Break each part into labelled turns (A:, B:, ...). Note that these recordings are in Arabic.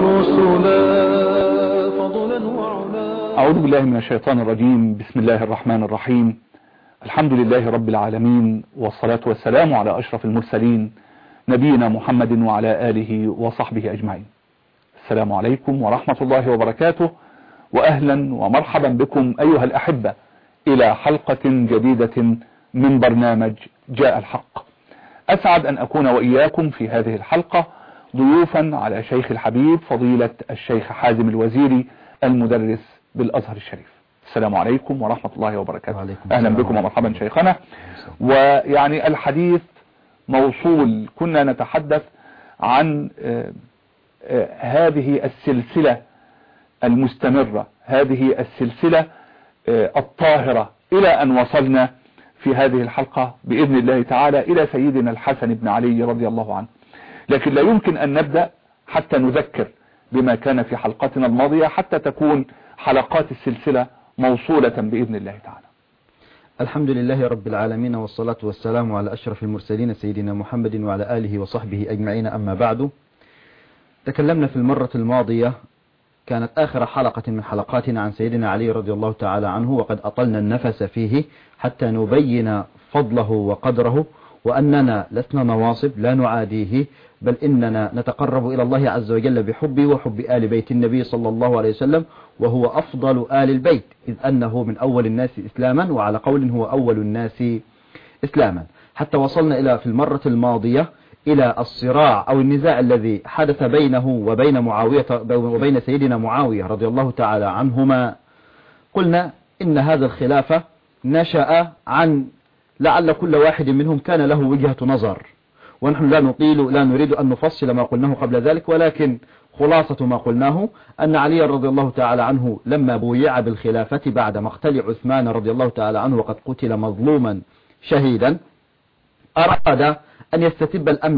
A: ورسلا فضلا وعلا.
B: أعوذ بالله من الشيطان الرجيم. بسم الله الرحمن الرحيم. الحمد لله رب العالمين، والصلاة والسلام على أشرف المرسلين نبينا محمد وعلى آله وصحبه أجمعين. السلام عليكم ورحمة الله وبركاته، وأهلا ومرحبا بكم أيها الأحبة إلى حلقة جديدة من برنامج جاء الحق. أسعد أن أكون وإياكم في هذه الحلقة ضيوفا على شيخ الحبيب فضيلة الشيخ حازم الوزيري المدرس بالأزهر الشريف. السلام عليكم ورحمة الله وبركاته. أهلا بكم ومرحبا شيخنا. ويعني الحديث موصول، كنا نتحدث عن هذه السلسلة المستمرة، هذه السلسلة الطاهرة، إلى أن وصلنا في هذه الحلقة بإذن الله تعالى إلى سيدنا الحسن بن علي رضي الله عنه. لكن لا يمكن أن نبدأ حتى نذكر بما كان في حلقتنا الماضية، حتى تكون حلقات السلسلة موصولة بإذن الله تعالى.
C: الحمد لله رب العالمين، والصلاة والسلام على أشرف المرسلين سيدنا محمد وعلى آله وصحبه أجمعين. أما بعد، تكلمنا في المرة الماضية، كانت آخر حلقة من حلقاتنا، عن سيدنا علي رضي الله تعالى عنه، وقد أطلنا النفس فيه حتى نبين فضله وقدره، وأننا لسنا نواصب لا نعاديه، بل إننا نتقرب إلى الله عز وجل بحبه وحب آل بيت النبي صلى الله عليه وسلم، وهو أفضل آل البيت، إذ أنه من أول الناس إسلاما، وعلى قول هو أول الناس إسلاما. حتى وصلنا إلى في المرة الماضية إلى الصراع أو النزاع الذي حدث بينه وبين معاوية وبين سيدنا معاوية رضي الله تعالى عنهما. قلنا إن هذا الخلافة نشأ عن لعل كل واحد منهم كان له وجهة نظر، ونحن لا نريد أن نفصل ما قلناه قبل ذلك، ولكن خلاصة ما قلناه أن علي رضي الله تعالى عنه لما بويع بالخلافة بعد مقتل عثمان رضي الله تعالى عنه وقد قتل مظلوما شهيدا، أراد أن يستتب الأمن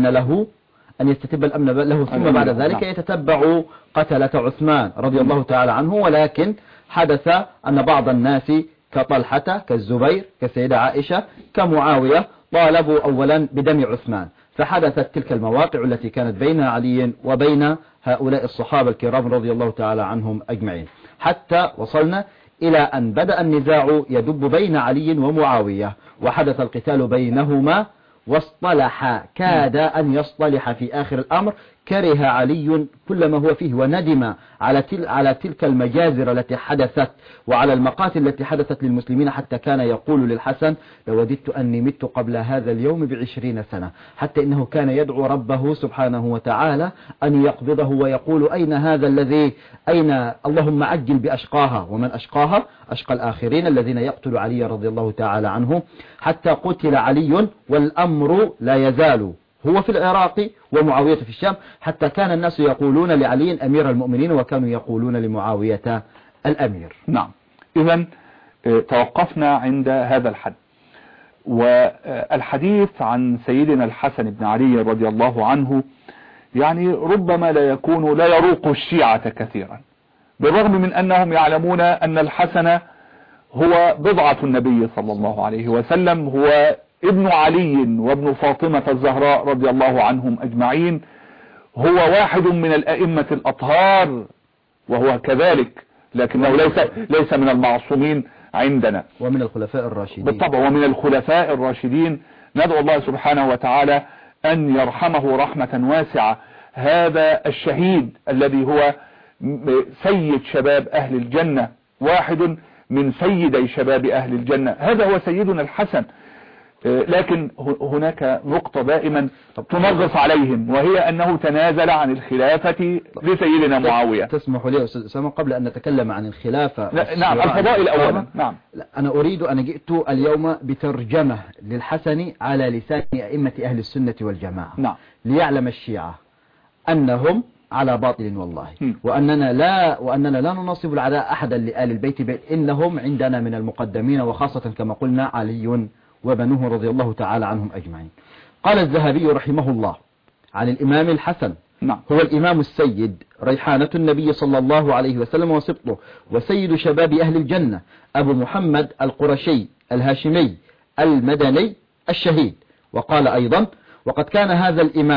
C: له ثم بعد ذلك يتتبع قتلة عثمان رضي الله تعالى عنه. ولكن حدث أن بعض الناس كطلحة كالزبير كسيدة عائشة كمعاوية طالبوا أولا بدم عثمان، فحدثت تلك المواقع التي كانت بين علي وبين هؤلاء الصحابة الكرام رضي الله تعالى عنهم أجمعين، حتى وصلنا إلى أن بدأ النزاع يدب بين علي ومعاوية، وحدث القتال بينهما، واصطلح، كاد أن يصطلح في آخر الأمر. كره علي كل ما هو فيه، وندم على تلك المجازر التي حدثت وعلى المقاتل التي حدثت للمسلمين، حتى كان يقول للحسن: لوددت أني مت قبل هذا اليوم ب20 سنة، حتى إنه كان يدعو ربه سبحانه وتعالى أن يقبضه ويقول: أين هذا الذي اللهم عجل بأشقاها، ومن أشقاها أشقى الآخرين الذين يقتل علي رضي الله تعالى عنه، حتى قتل علي والأمر لا يزال هو في العراق ومعاوية في الشام، حتى كان الناس يقولون لعلي أمير المؤمنين، وكانوا يقولون لمعاوية الأمير.
B: نعم، إذن توقفنا عند هذا الحد، والحديث عن سيدنا الحسن بن علي رضي الله عنه يعني ربما لا يروق الشيعة كثيرا، بالرغم من أنهم يعلمون أن الحسن هو بضعة النبي صلى الله عليه وسلم، هو ابن علي وابن فاطمة الزهراء رضي الله عنهم أجمعين، هو واحد من الأئمة الأطهار، وهو كذلك، لكنه ليس من المعصومين عندنا،
C: ومن الخلفاء الراشدين
B: بالطبع، ومن الخلفاء الراشدين. ندعو الله سبحانه وتعالى أن يرحمه رحمة واسعة، هذا الشهيد الذي هو سيد شباب أهل الجنة، واحد من سيدي شباب أهل الجنة، هذا هو سيدنا الحسن. لكن هناك نقطة دائما تنغص عليهم، وهي أنه تنازل عن الخلافة لسيدنا معاوية.
C: تسمح لي أستاذ أسامة قبل أن نتكلم عن الخلافة؟
B: نعم، الفضائل أولا. نعم،
C: أنا أريد أن جئت اليوم بترجمة للحسن على لسان أئمة أهل السنة والجماعة.
B: نعم،
C: ليعلم الشيعة أنهم على باطل والله، وأننا لا ننصب العداء أحدا لآل البيت، بل إنهم عندنا من المقدمين، وخاصة كما قلنا علي وبنوه رضي الله تعالى عنهم أجمعين. قال الذهبي رحمه الله عن الإمام الحسن:
B: نعم،
C: هو الإمام السيد، ريحانة النبي صلى الله عليه وسلم وسبطه، وسيد شباب أهل الجنة، أبو محمد القرشي الهاشمي المدني الشهيد. وقال أيضا: وقد كان هذا الإمام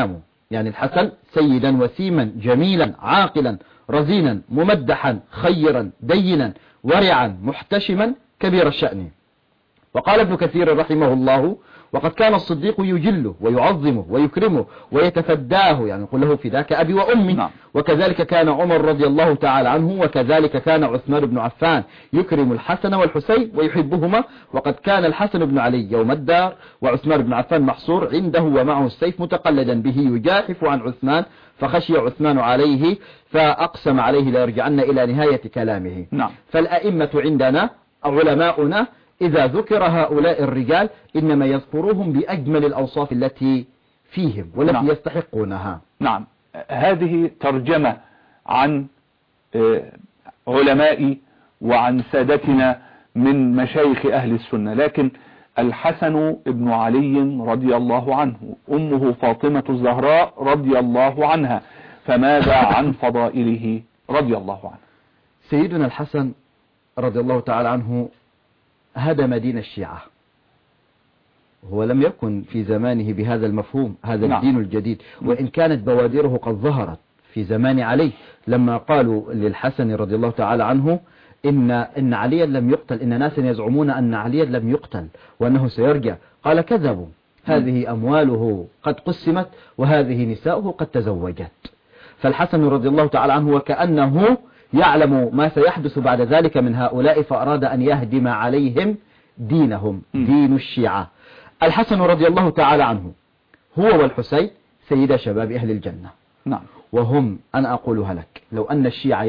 C: يعني الحسن سيدا وسيما جميلا عاقلا رزينا ممدحا خيرا دينا ورعا محتشما كبير الشأن. وقال ابن كثير رحمه الله: وقد كان الصديق يجله ويعظمه ويكرمه ويتفداه، يعني يقول له فداك أبي وأمي.
B: نعم.
C: وكذلك كان عمر رضي الله تعالى عنه، وكذلك كان عثمان بن عفان يكرم الحسن والحسين ويحبهما. وقد كان الحسن بن علي يوم الدار وعثمان بن عفان محصور عنده ومعه السيف متقلدا به يجاحف عن عثمان، فخشي عثمان عليه فأقسم عليه لا يرجعن إلى نهاية كلامه.
B: نعم.
C: فالأئمة عندنا علماؤنا إذا ذكر هؤلاء الرجال إنما يذكروهم بأجمل الأوصاف التي فيهم والتي
B: نعم.
C: يستحقونها.
B: نعم. هذه ترجمة عن علماء وعن سادتنا من مشايخ أهل السنة، لكن الحسن بن علي رضي الله عنه، أمه فاطمة الزهراء رضي الله عنها، فماذا عن فضائله رضي الله عنه؟
C: سيدنا الحسن رضي الله تعالى عنه هدم دين الشيعة. هو لم يكن في زمانه بهذا المفهوم، هذا
B: نعم.
C: الدين الجديد، وإن كانت بوادره قد ظهرت في زمان علي لما قالوا للحسن رضي الله تعالى عنه إن عليا لم يقتل، إن ناسا يزعمون أن عليا لم يقتل وأنه سيرجع. قال: كذبوا، هذه أمواله قد قسمت وهذه نساؤه قد تزوجت. فالحسن رضي الله تعالى عنه وكأنه يعلم ما سيحدث بعد ذلك من هؤلاء، فأراد أن يهدم عليهم دينهم، دين الشيعة. الحسن رضي الله تعالى عنه هو والحسين سيدا شباب أهل الجنة.
B: نعم.
C: وهم، أنا أقولها لك، لو أن الشيعة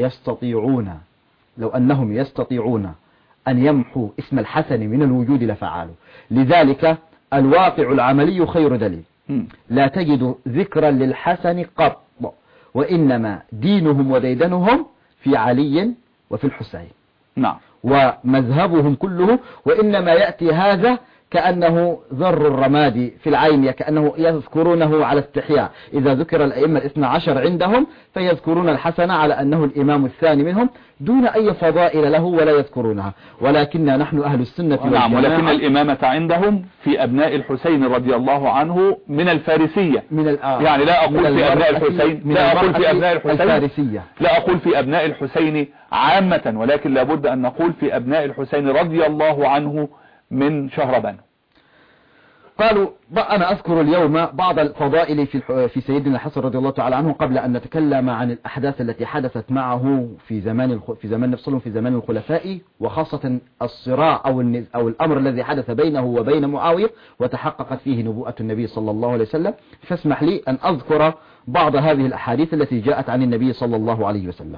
C: لو أنهم يستطيعون أن يمحوا اسم الحسن من الوجود لفعلوا. لذلك الواقع العملي خير دليل. لا تجد ذكرا للحسن قط، وإنما دينهم وديدنهم في علي وفي الحسين.
B: نعم.
C: ومذهبهم كله، وإنما يأتي هذا كأنه ذر الرماد في العين، كأنه يذكرونه على استحياء. إذا ذكر الأئمة 12 عندهم فيذكرون الحسن على أنه الإمام الثاني منهم دون أي فضائل له ولا يذكرونها. ولكننا نحن أهل السنة والجماعة.
B: نعم. ولكن الإمامة عندهم في أبناء الحسين رضي الله عنه من الفارسية، يعني لا أقول في أبناء الحسين، لا أقول في أبناء الحسين
C: الفارسية،
B: لا أقول في أبناء الحسين عامة، ولكن لابد أن نقول في أبناء الحسين رضي الله عنه من شهربان.
C: قالوا: أنا أذكر اليوم بعض الفضائل في سيدنا الحسن رضي الله تعالى عنه قبل أن نتكلم عن الأحداث التي حدثت معه في زمان نفسهم في زمان الخلفاء، وخاصة الصراع أو الأمر الذي حدث بينه وبين معاوية وتحققت فيه نبوءة النبي صلى الله عليه وسلم. فاسمح لي أن أذكر بعض هذه الأحاديث التي جاءت عن النبي صلى الله عليه وسلم.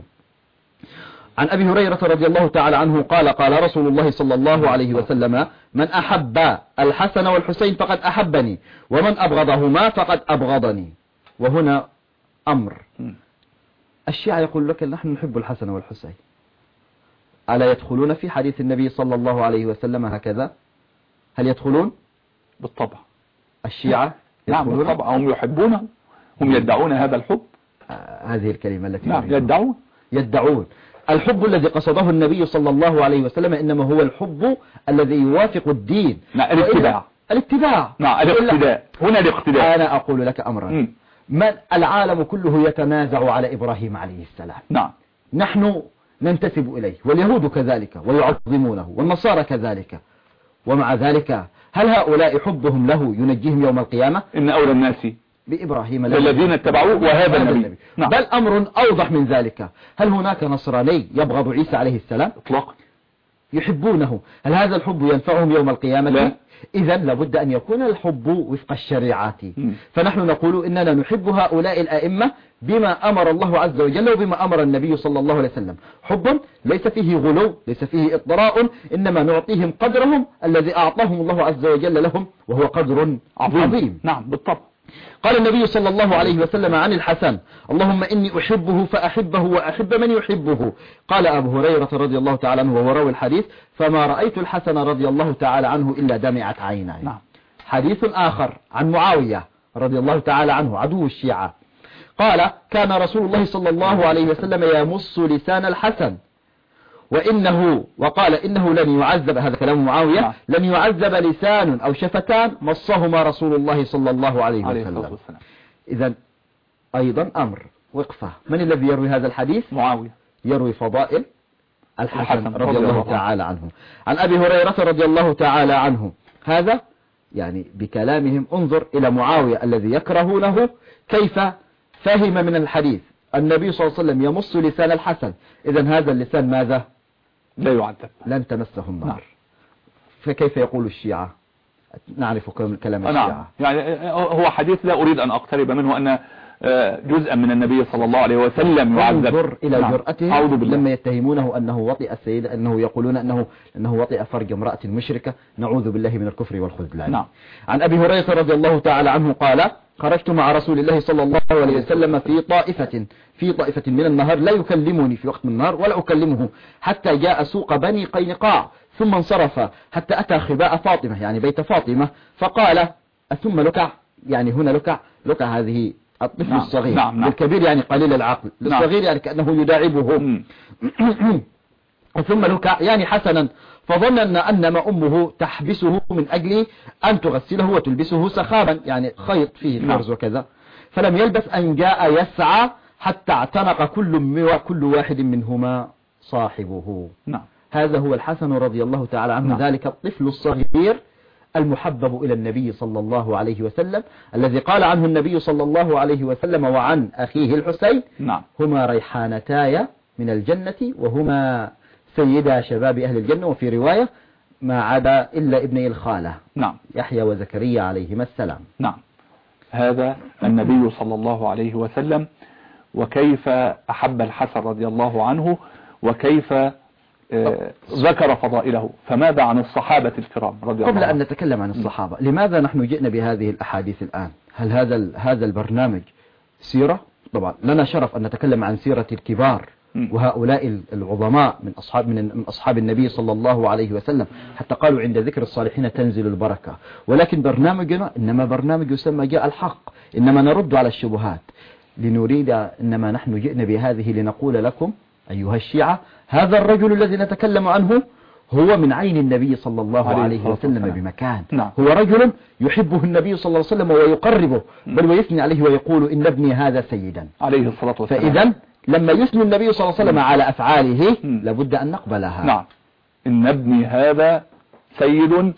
C: عن أبي هريرة رضي الله تعالى عنه قال: قال رسول الله صلى الله عليه وسلم: من أحب الحسن والحسين فقد أحبني، ومن أبغضهما فقد أبغضني. وهنا أمر، الشيعة يقول لك نحن نحب الحسن والحسين، ألا يدخلون في حديث النبي صلى الله عليه وسلم هكذا؟ هل يدخلون؟
B: بالطبع.
C: الشيعة
B: نعم بالطبع، هم يحبون، هم يدعون هذا الحب.
C: هذه الكلمة التي
B: نعم يدعون
C: الحب الذي قصده النبي صلى الله عليه وسلم إنما هو الحب الذي يوافق الدين. الاتباع.
B: نعم الاقتداء. هنا الاقتداء.
C: أنا أقول لك أمرا، من العالم كله يتنازع على إبراهيم عليه السلام.
B: نعم.
C: نحن ننتسب إليه، واليهود كذلك ويعظمونه، والنصارى كذلك، ومع ذلك هل هؤلاء حبهم له ينجيهم يوم القيامة؟
B: إن أولى الناس
C: بإبراهيم
B: الذين اتبعوه وهذا النبي.
C: نعم. بل أمر أوضح من ذلك، هل هناك نصراني يبغض عيسى عليه السلام؟
B: اطلاقا.
C: يحبونه، هل هذا الحب ينفعهم يوم القيامة؟
B: لا.
C: إذا لابد أن يكون الحب وفق الشريعة. فنحن نقول إننا نحب هؤلاء الأئمة بما أمر الله عز وجل وبما أمر النبي صلى الله عليه وسلم، حب ليس فيه غلو، ليس فيه إطراء، إنما نعطيهم قدرهم الذي أعطاهم الله عز وجل لهم، وهو قدر عظيم.
B: نعم بالطبع.
C: قال النبي صلى الله عليه وسلم عن الحسن: اللهم إني أحبه فأحبه وأحب من يحبه. قال أبو هريرة رضي الله تعالى عنه وهو راوي الحديث: فما رأيت الحسن رضي الله تعالى عنه إلا دمعت عيناي.
B: نعم.
C: حديث آخر عن معاوية رضي الله تعالى عنه عدو الشيعة، قال: كان رسول الله صلى الله عليه وسلم يمص لسان الحسن وقال إنه لن يعذب، هذا كلام معاوية، لن يعذب لسان أو شفتان مصهما رسول الله صلى الله عليه وسلم. إذا أيضا أمر وقفة. من الذي يروي هذا الحديث؟
B: معاوية
C: يروي فضائل الحسن
B: الحسن
C: رضي الله تعالى عنه. عن أبي هريرة رضي الله تعالى عنه. هذا يعني بكلامهم انظر إلى معاوية الذي يكرهونه كيف فهم من الحديث النبي صلى الله عليه وسلم يمص لسان الحسن، إذن هذا اللسان ماذا؟
B: لا يعذب،
C: لن تمسه النار.
B: نعم.
C: فكيف يقول الشيعة؟ نعرف كلام
B: نعم.
C: الشيعة.
B: يعني هو حديث لا أريد أن أقترب منه أن جزءا من النبي صلى الله عليه وسلم يعذب.
C: انظر إلى
B: نعم.
C: جرأتهم لما يتهمونه أنه وطئ السيد، أنه يقولون أنه وطئ فرج امرأة مشركة، نعوذ بالله من الكفر والخذلان.
B: نعم.
C: عن أبي هريرة رضي الله تعالى عنه قال: خرجت مع رسول الله صلى الله عليه وسلم في طائفة من النهار، لا يكلمني في وقت من النهار ولا أكلمه، حتى جاء سوق بني قينقاع، ثم انصرف حتى أتى خباء فاطمة يعني بيت فاطمة، فقال: ثم لكع، يعني هنا لكع هذه الطفل
B: نعم.
C: الصغير.
B: نعم.
C: الكبير يعني قليل العقل، الصغير يعني كأنه يداعبه. ثم لكع يعني حسنا، فظننا أنما أمه تحبسه من أجل أن تغسله وتلبسه سخابا، يعني خيط فيه خرز وكذا. فلم يلبس أن جاء يسعى حتى اعتنق كل واحد منهما صاحبه.
B: نعم.
C: هذا هو الحسن رضي الله تعالى عنه. ذلك الطفل الصغير المحبب إلى النبي صلى الله عليه وسلم، الذي قال عنه النبي صلى الله عليه وسلم وعن أخيه الحسين:
B: نعم.
C: هما ريحانتاي من الجنة وهما سيدا شباب أهل الجنة، وفي رواية ما عدا إلا ابني الخالة.
B: نعم.
C: يحيى وزكريا عليهما السلام.
B: نعم. هذا النبي صلى الله عليه وسلم، وكيف أحب الحسن رضي الله عنه، وكيف ذكر فضائله. فماذا عن الصحابة الكرام رضي الله عنهم؟
C: قبل أن نتكلم عن الصحابة، لماذا نحن جئنا بهذه الأحاديث الآن؟ هل هذا البرنامج سيرة؟ طبعا لنا شرف أن نتكلم عن سيرة الكبار وهؤلاء العظماء من أصحاب النبي صلى الله عليه وسلم، حتى قالوا عند ذكر الصالحين تنزل البركة. ولكن برنامجنا إنما برنامج يسمى جاء الحق، إنما نرد على الشبهات، إنما نحن جئنا بهذه لنقول لكم أيها الشيعة: هذا الرجل الذي نتكلم عنه هو من عين النبي صلى الله عليه وسلم بمكان.
B: نعم.
C: هو رجل يحبه النبي صلى الله عليه وسلم ويقربه، بل ويثني عليه ويقول: إن ابني هذا سيدا
B: عليه الصلاة والسلام.
C: فإذا لما يثني النبي صلى الله عليه وسلم على أفعاله لابد أن نقبلها.
B: نعم. إن ابني هذا سيد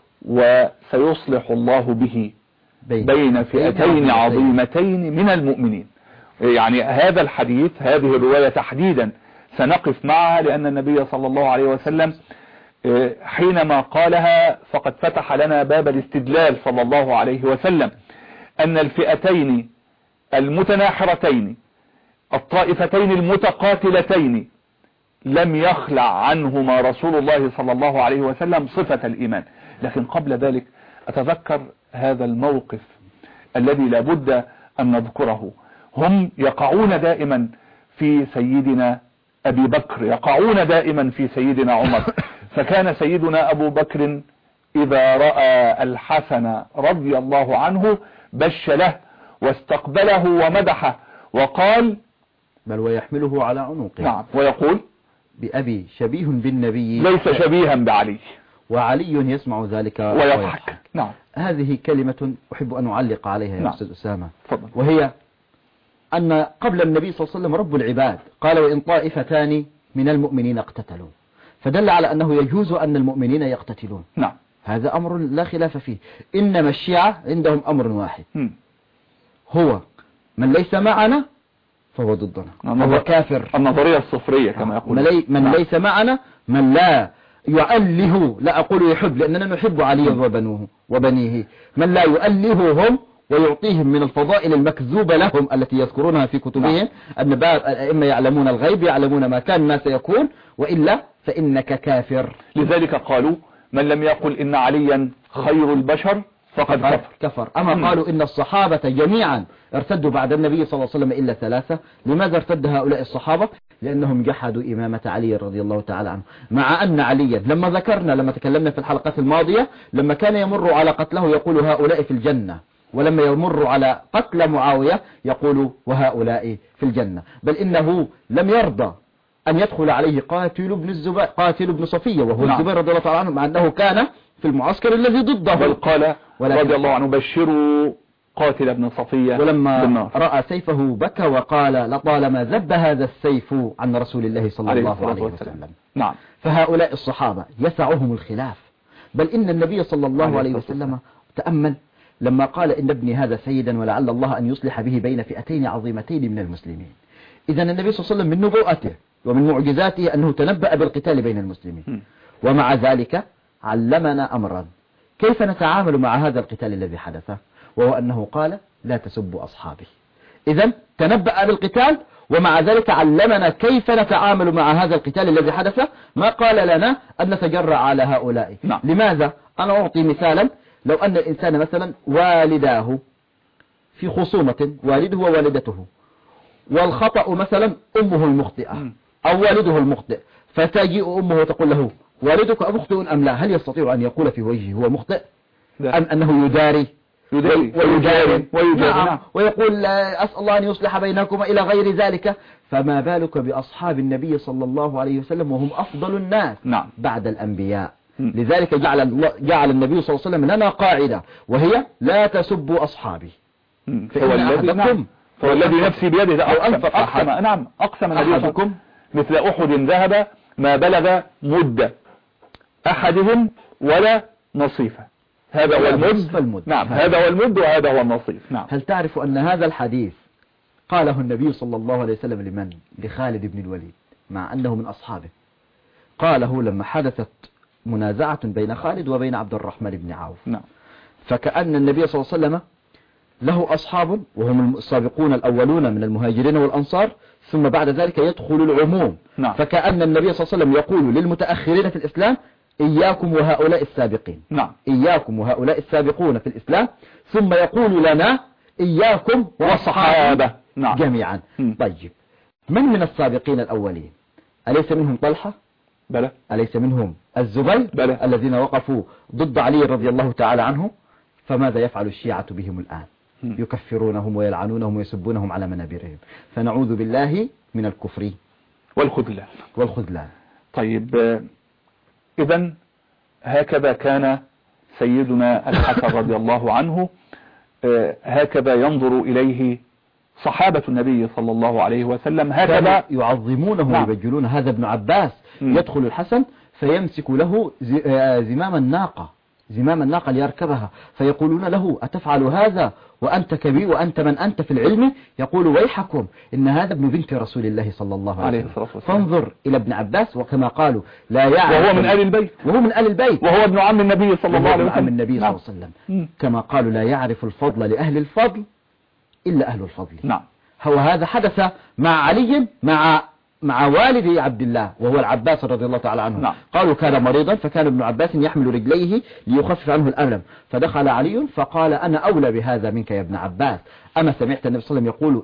B: وسيصلح الله به بين فئتين عظيمتين من المؤمنين. يعني هذا الحديث، هذه الرواية تحديدا سنقف معها، لأن النبي صلى الله عليه وسلم حينما قالها فقد فتح لنا باب الاستدلال صلى الله عليه وسلم أن الفئتين المتناحرتين الطائفتين المتقاتلتين لم يخلع عنهما رسول الله صلى الله عليه وسلم صفة الإيمان. لكن قبل ذلك أتذكر هذا الموقف الذي لابد أن نذكره. هم يقعون دائما في سيدنا أبي بكر، يقعون دائما في سيدنا عمر. فكان سيدنا أبو بكر إذا رأى الحسن رضي الله عنه بش له واستقبله ومدحه وقال:
C: بل ويحمله على عنقه.
B: نعم. ويقول:
C: بأبي شبيه بالنبي
B: ليس شبيها بعلي.
C: وعلي يسمع ذلك
B: ويضحك. نعم.
C: هذه كلمة أحب أن أعلق عليها يا
B: نعم.
C: أستاذ أسامة.
B: فضل.
C: وهي أن قبل النبي صلى الله عليه وسلم رب العباد قال: وإن طائفتان من المؤمنين اقتتلوا، فدل على أنه يجوز أن المؤمنين يقتتلون.
B: نعم.
C: هذا أمر لا خلاف فيه. إنما الشيعة عندهم أمر واحد، هو من ليس معنا فهو ضدنا، هو كافر.
B: النظرية الصفرية كما يقول.
C: من ليس معنا، من لا يؤله، لا أقول يحب لأننا نحب علي وبنيه، من لا يؤلههم ويعطيهم من الفضائل المكذوبة لهم التي يذكرونها في كتبهم، أن بعض الأئمة يعلمون الغيب، يعلمون ما كان ما سيكون، وإلا فإنك كافر.
B: لذلك قالوا: من لم يقل إن عليا خير البشر فقد
C: كفر. أما قالوا إن الصحابة جميعا ارتدوا بعد النبي صلى الله عليه وسلم إلا 3. لماذا ارتد هؤلاء الصحابة؟ لأنهم جحدوا إمامة علي رضي الله تعالى عنه، مع أن عليا لما تكلمنا في الحلقات الماضية لما كان يمر على قتله يقول: هؤلاء في الجنة، ولما يمر على قتل معاوية يقول: وهؤلاء في الجنة. بل إنه لم يرضى أن يدخل عليه قاتل ابن صفية وهو الزبير رضي الله تعالى عنه، مع أنه كان في المعسكر الذي ضده.
B: بل قال رضي الله عنه: بشروا قاتل ابن صفية
C: ولما
B: بالنار.
C: رأى سيفه بكى وقال لطالما ذب هذا السيف عن رسول الله صلى
B: عليه
C: الله
B: الصلاة
C: عليه
B: والسلام.
C: وسلم.
B: نعم.
C: فهؤلاء الصحابة يسعهم الخلاف، بل إن النبي صلى الله
B: عليه
C: عليه
B: الصلاة
C: وسلم تأمل لما قال إن ابني هذا سيدا ولعل الله أن يصلح به بين فئتين عظيمتين من المسلمين. إذا النبي صلى الله عليه وسلم من نبوءته ومن معجزاته أنه تنبأ بالقتال بين المسلمين، ومع ذلك علمنا أمرا كيف نتعامل مع هذا القتال الذي حدث، وهو أنه قال لا تسبوا أصحابي. إذا تنبأ بالقتال ومع ذلك علمنا كيف نتعامل مع هذا القتال الذي حدث، ما قال لنا أن نتجرأ على هؤلاء.
B: نعم.
C: لماذا؟ أنا أعطي مثالا، لو أن الإنسان مثلا والداه في خصومة، والده ووالدته، والخطأ مثلا أمه المخطئة أو والده المخطئ، فتجيء أمه وتقول له والدك مخطئ أم لا، هل يستطيع أن يقول في وجهه هو مخطئ أم أنه يداري
B: ويجاري
C: نعم. ويقول أسأل الله أن يصلح بينكما إلى غير ذلك؟ فما بالك بأصحاب النبي صلى الله عليه وسلم وهم أفضل الناس
B: نعم.
C: بعد الأنبياء. لذلك جعل النبي صلى الله عليه وسلم لنا قاعدة، وهي لا تسبوا أصحابي.
B: فهو الذي نفسي بيده أقسم نبيكم مثل أحد ذهب ما بلغ مد أحدهم ولا نصيفة. هذا هو المد. نعم، هذا هو المد وهذا هو النصيف. نعم.
C: هل تعرف أن هذا الحديث قاله النبي صلى الله عليه وسلم لمن؟ لخالد بن الوليد، مع أنه من أصحابه. قاله لما حدثت منازعة بين خالد وبين عبد الرحمن بن عوف.
B: نعم.
C: فكأن النبي صلى الله عليه وسلم له أصحاب وهم السابقون الأولون من المهاجرين والأنصار، ثم بعد ذلك يدخل العموم.
B: نعم.
C: فكأن النبي صلى الله عليه وسلم يقول للمتأخرين في الإسلام إياكم وهؤلاء السابقين.
B: نعم.
C: إياكم وهؤلاء السابقون في الإسلام، ثم يقول لنا إياكم والصحابة
B: نعم.
C: جميعا. طيب، من السابقين الأولين؟ أليس منهم طلحة؟
B: بلى.
C: أليس منهم الزبير؟
B: بلى.
C: الذين وقفوا ضد علي رضي الله تعالى عنه. فماذا يفعل الشيعة بهم الآن؟ يكفرونهم ويلعنونهم ويسبونهم على منابرهم. فنعوذ بالله من الكفر والخذلان.
B: طيب، إذن هكذا كان سيدنا الحسن رضي الله عنه، هكذا ينظر إليه صحابة النبي صلى الله عليه وسلم، هكذا
C: يعظمونه. نعم. ويبجلون. هذا ابن عباس يدخل الحسن فيمسك له زمام الناقة ليركبها، فيقولون له أتفعل هذا وأنت كبير وأنت من أنت في العلم؟ يقول ويحكم إن هذا ابن بنت رسول الله صلى الله عليه وسلم. فانظر إلى ابن عباس، وكما قالوا لا يعرف،
B: وهو من آل البيت، وهو ابن عم النبي صلى الله عليه وسلم.
C: كما قالوا لا يعرف الفضل لأهل الفضل إلا أهل الفضل.
B: نعم.
C: هذا حدث مع علي مع والد عبد الله وهو العباس رضي الله تعالى عنه.
B: نعم.
C: قالوا كان مريضا، فكان ابن عباس يحمل رجليه ليخفف عنه الألم، فدخل علي فقال أنا أولى بهذا منك يا ابن عباس، أما سمعت النبي صلى الله عليه وسلم يقول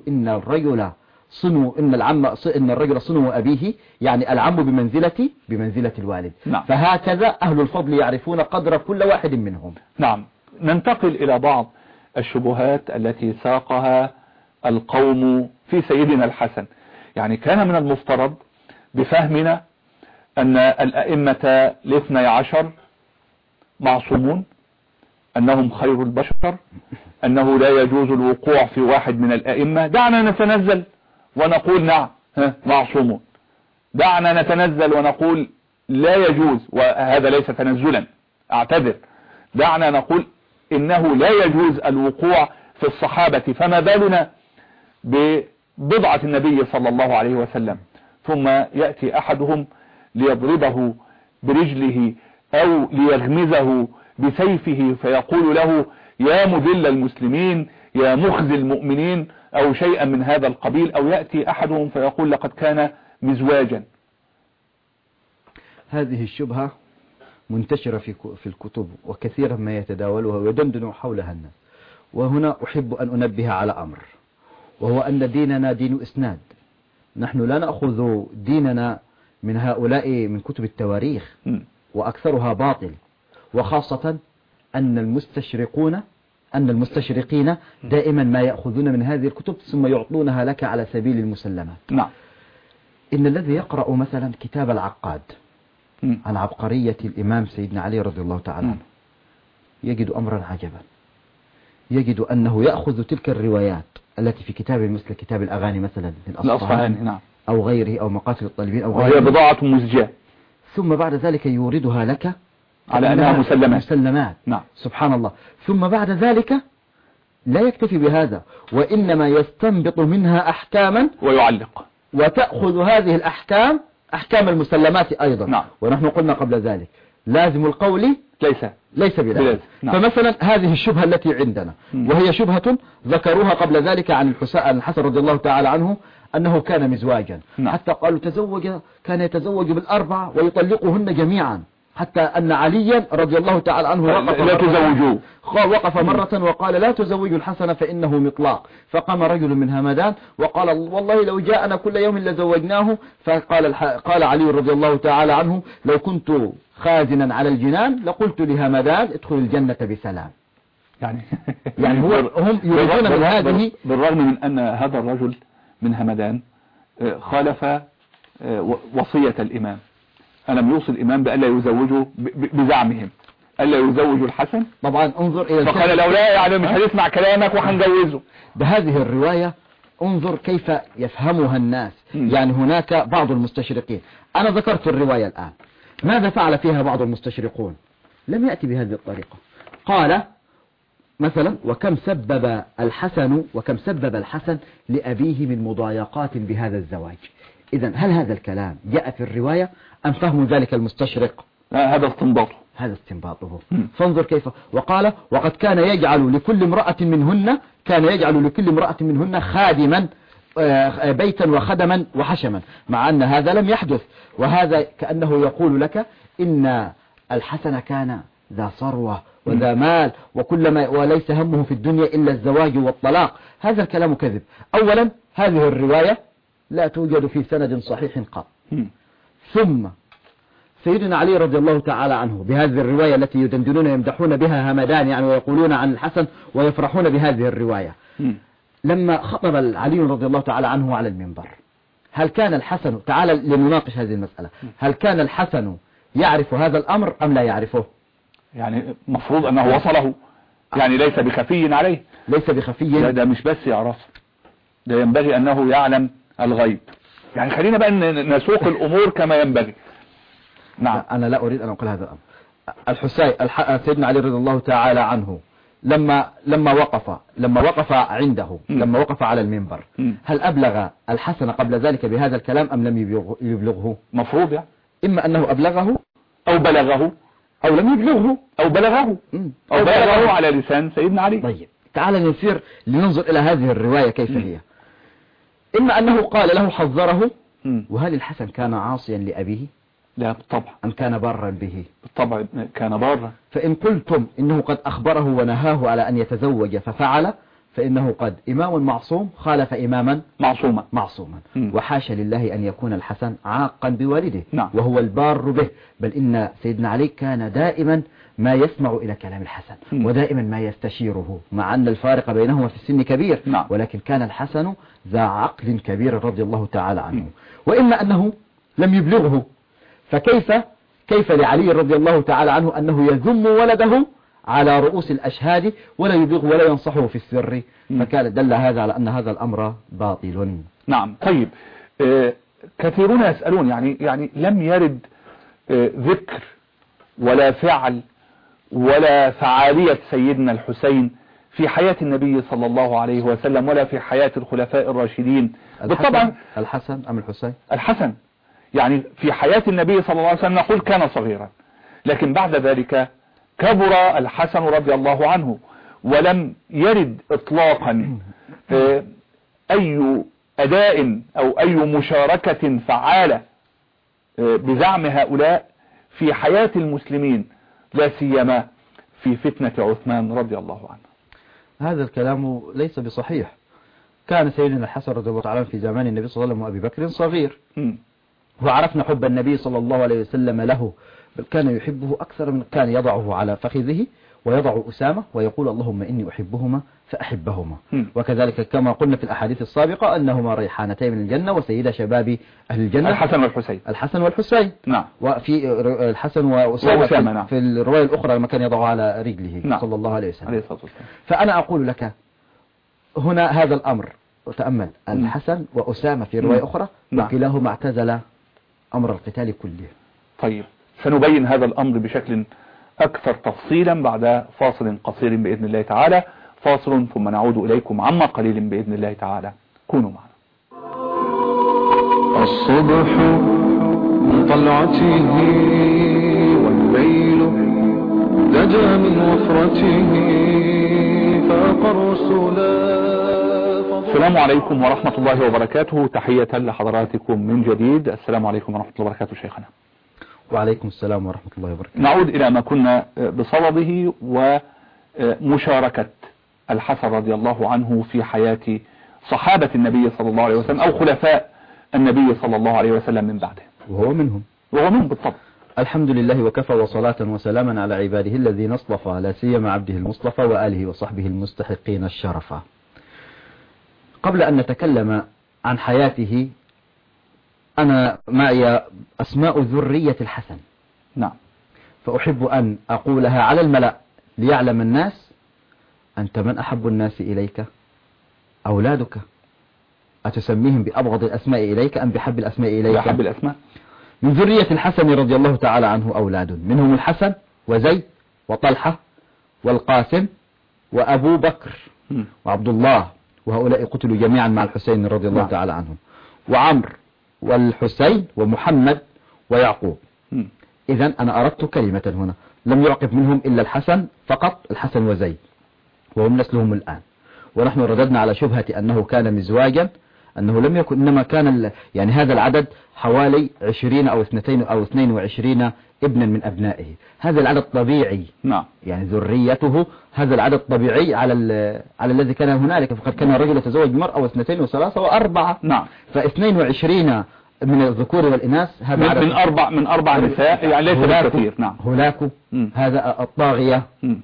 C: إن الرجل صنو أبيه، يعني العم بمنزلة الوالد.
B: نعم.
C: فهكذا أهل الفضل يعرفون قدر كل واحد منهم.
B: نعم. ننتقل إلى بعض الشبهات التي ساقها القوم في سيدنا الحسن. يعني كان من المفترض بفهمنا أن الأئمة 12 معصومون، أنهم خير البشر، أنه لا يجوز الوقوع في واحد من الأئمة. دعنا نتنزل ونقول نعم معصومون، دعنا نتنزل ونقول لا يجوز، وهذا ليس تنزلا، أعتذر، دعنا نقول إنه لا يجوز الوقوع في الصحابة، فما بالنا ببضعة النبي صلى الله عليه وسلم. ثم يأتي أحدهم ليضربه برجله أو ليغمزه بسيفه فيقول له يا مذل المسلمين، يا مخزي المؤمنين، أو شيئا من هذا القبيل. أو يأتي أحدهم فيقول لقد كان مزواجا.
C: هذه الشبهة منتشرة في الكتب، وكثيرا ما يتداولها ويدندن حولها الناس. وهنا أحب أن أنبه على أمر، وهو أن ديننا دين إسناد. نحن لا نأخذ ديننا من هؤلاء من كتب التواريخ، وأكثرها باطل، وخاصة أن المستشرقين دائما ما يأخذون من هذه الكتب ثم يعطونها لك على سبيل المسلمات.
B: نعم.
C: إن الذي يقرأ مثلا كتاب العقاد عن عبقرية الإمام سيدنا علي رضي الله تعالى عنه يجد أمرا عجبا. يجد أنه يأخذ تلك الروايات التي في كتاب مثل كتاب الأغاني مثلا
B: الأصفهاني نعم،
C: أو غيره، أو مقاتل الطالبين أو
B: وهي
C: غيره،
B: بضاعة مزجاة،
C: ثم بعد ذلك يوردها لك
B: على أنها
C: مسلمات.
B: نعم.
C: سبحان الله. ثم بعد ذلك لا يكتفي بهذا، وإنما يستنبط منها أحكاما
B: ويعلق،
C: وتأخذ هذه الأحكام أحكام المسلمات أيضا.
B: نعم.
C: ونحن قلنا قبل ذلك لازم القول ليس بلازم.
B: نعم.
C: فمثلا هذه الشبهة التي عندنا، وهي شبهة ذكروها قبل ذلك عن الحسن رضي الله تعالى عنه أنه كان مزواجا.
B: نعم.
C: حتى قالوا كان يتزوج بالأربع ويطلقهن جميعا، حتى أن عليا رضي الله تعالى عنه
B: لا تزوجوه،
C: وقف مرة وقال لا تزوجوا الحسن فإنه مطلاق. فقام رجل من همدان وقال والله لو جاءنا كل يوم لزوجناه. قال علي رضي الله تعالى عنه لو كنت خازنا على الجنان لقلت لهمدان ادخل الجنة بسلام.
B: يعني
C: هم يريدون من هذه،
B: بالرغم من أن هذا الرجل من همدان خالف وصية الإمام، ألم يوصي الإمام بألا يزوجه بزعمهم ألا يزوجوا الحسن.
C: طبعا انظر إلى
B: فقال لو لا يعني مش هنسمع كلامك وهنجوزه.
C: بهذه الرواية انظر كيف يفهمها الناس. يعني هناك بعض المستشرقين، أنا ذكرت الرواية الآن، ماذا فعل فيها بعض المستشرقون؟ لم يأتي بهذه الطريقة. قال مثلا وكم سبب الحسن لأبيه من مضايقات بهذا الزواج. إذن هل هذا الكلام جاء في الرواية أم فهم ذلك المستشرق؟
B: هذا
C: استنباطه. فانظر كيف وقال وقد كان يجعل لكل امرأة منهن خادما بيتا وخدما وحشما، مع أن هذا لم يحدث. وهذا كأنه يقول لك إن الحسن كان ذا ثروة وذا مال وليس همه في الدنيا إلا الزواج والطلاق. هذا الكلام كذب. أولا هذه الرواية لا توجد في سند صحيح قط. ثم سيدنا علي رضي الله تعالى عنه بهذه الرواية التي يدندنون يمدحون بها همدان يعني ويقولون عن الحسن ويفرحون بهذه الرواية، لما خطب علي رضي الله تعالى عنه على المنبر هل كان الحسن، تعالى لنناقش هذه المسألة، هل كان الحسن يعرف هذا الأمر أم لا يعرفه؟
B: يعني مفروض أنه وصله، يعني ليس بخفي عليه.
C: ليس بخفي.
B: ده مش بس يعرف، ده ينبغي أنه يعلم الغيب. يعني خلينا بقى نسوق الأمور كما ينبغي. نعم.
C: أنا لا أريد أن أقول هذا الأمر. الحسين سيدنا علي رضي الله تعالى عنه لما وقف عنده، لما وقف على المنبر، هل أبلغ الحسن قبل ذلك بهذا الكلام أم لم يبلغه؟
B: مفروض يعني
C: إما أنه أبلغه
B: أو بلغه
C: أو لم يبلغه
B: أو بلغه على لسان سيدنا علي.
C: طيب تعال لننظر إلى هذه الرواية كيف هي. إما أنه قال له حذره، وهل الحسن كان عاصيا لأبيه؟
B: لا بالطبع.
C: أم كان بارا به؟
B: بالطبع كان بارا.
C: فإن قلتم إنه قد أخبره ونهاه على أن يتزوج ففعل، فإنه قد إمام معصوم خالف إماما معصوما. وحاشا لله أن يكون الحسن عاقا بوالده.
B: نعم.
C: وهو البار به، بل إن سيدنا علي كان دائما ما يسمع إلى كلام الحسن ودائما ما يستشيره، مع أن الفارق بينهما في السن كبير.
B: نعم.
C: ولكن كان الحسن ذا عقل كبير رضي الله تعالى عنه. وإما أنه لم يبلغه، فكيف لعلي رضي الله تعالى عنه أنه يذم ولده على رؤوس الأشهاد ولا يبلغ ولا ينصحه في السر؟ فكان دل هذا على أن هذا الأمر باطل.
B: نعم. طيب كثيرون يسألون يعني لم يرد ذكر ولا فعل ولا فعالية سيدنا الحسين في حياة النبي صلى الله عليه وسلم ولا في حياة الخلفاء الراشدين. بالطبع
C: الحسن أم الحسين؟
B: الحسن. يعني في حياة النبي صلى الله عليه وسلم نقول كان صغيرا، لكن بعد ذلك كبر الحسن رضي الله عنه، ولم يرد اطلاقا اي اداء او اي مشاركة فعالة بزعم هؤلاء في حياة المسلمين، لا سيما في فتنة عثمان رضي الله عنه.
C: هذا الكلام ليس بصحيح. كان سيدنا الحسن رضي الله عنه في زمان النبي صلى الله عليه وسلم وأبي بكر صغير، وعرفنا حب النبي صلى الله عليه وسلم له، بل كان يحبه أكثر من كان يضعه على فخذه ويضع أسامة ويقول اللهم إني أحبهما فأحبهما. وكذلك كما قلنا في الأحاديث السابقة أنهما ريحانتين من الجنة وسيدة شباب أهل الجنة، الحسن والحسين.
B: نعم.
C: وفي الحسن وأسامة
B: نعم.
C: في الرواية الأخرى لما كان يضع على رجله. نعم. صلى الله عليه وسلم. فأنا أقول لك هنا هذا الأمر، وتأمل الحسن وأسامة في رواية أخرى وكلاهما اعتزل أمر القتال كله.
B: طيب، سنبين هذا الأمر بشكل أكثر تفصيلا بعد فاصل قصير بإذن الله تعالى. فاصل ثم نعود إليكم عما قليل بإذن الله تعالى. كونوا معنا.
A: الصبح من طلعته والليل دجى من وفرته فأقى الرسل.
B: السلام عليكم ورحمة الله وبركاته. تحية لحضراتكم من جديد. السلام عليكم ورحمة الله وبركاته شيخنا.
C: وعليكم السلام ورحمة الله وبركاته.
B: نعود إلى ما كنا بصدده ومشاركة الحسن رضي الله عنه في حياة صحابة النبي صلى الله عليه وسلم أو خلفاء النبي صلى الله عليه وسلم من بعده،
C: وهو منهم
B: بالطبع.
C: الحمد لله وكفى وصلاة وسلاما على عباده الذين اصطفى، لا سيما عبده المصطفى وآله وصحبه المستحقين الشرفة. قبل أن نتكلم عن حياته أنا معي أسماء ذرية الحسن.
B: نعم.
C: فأحب أن أقولها على الملأ ليعلم الناس أنت من أحب الناس إليك؟ أولادك. أتسميهم بأبغض الأسماء إليك أم بحب الأسماء إليك؟
B: بحب الأسماء.
C: من ذرية الحسن رضي الله تعالى عنه أولاد، منهم الحسن وزيد وطلحة والقاسم وأبو بكر وعبد الله، وهؤلاء قتلوا جميعا مع الحسين رضي الله تعالى عنه، وعمر والحسين ومحمد ويعقوب. إذن أنا أردت كلمة هنا لم يعقب منهم إلا الحسن فقط، الحسن وزيد، وهم نسلهم الآن. ونحن رددنا على شبهة أنه كان مزواجا، أنه لم يكن، إنما كان يعني هذا العدد حوالي 20 أو 22 ابنا من أبنائه. هذا العدد طبيعي.
B: نعم.
C: يعني ذريته هذا العدد طبيعي على الذي كان هنالك، فقد كان الرجل يتزوج مرأة واثنتين وثلاثة وأربعة.
B: نعم.
C: ف22 من الذكور والإناث هذا عدد
B: من أربع نساء، يعني ليس بالكثير. نعم.
C: هولاكو هذا الطاغية